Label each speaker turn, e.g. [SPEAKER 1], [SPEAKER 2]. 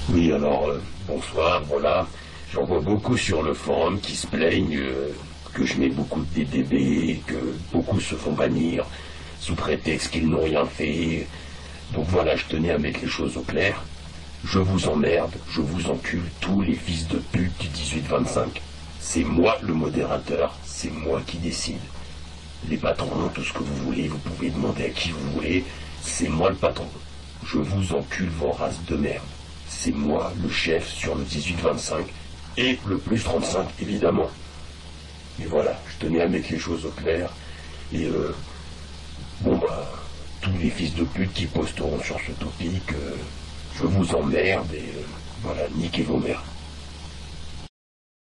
[SPEAKER 1] Oui, alors, bonsoir, voilà. J'en vois beaucoup sur le forum qui se plaignent que je mets beaucoup de DDB, que beaucoup se font bannir sous prétexte qu'ils n'ont rien fait. Donc voilà, je tenais à mettre les choses au clair. Je vous emmerde, je vous encule tous les fils de pute du 18-25. C'est moi le modérateur, c'est moi qui décide. Les patrons, tout ce que vous voulez, vous pouvez demander à qui vous voulez, c'est moi le patron. Je vous encule vos races de merde. C'est moi le chef sur le 18-25 et le plus 35 évidemment. Et voilà, je tenais à mettre les choses au clair. Et tous les fils de pute qui posteront sur ce topic, je vous emmerde et voilà, niquez vos mères.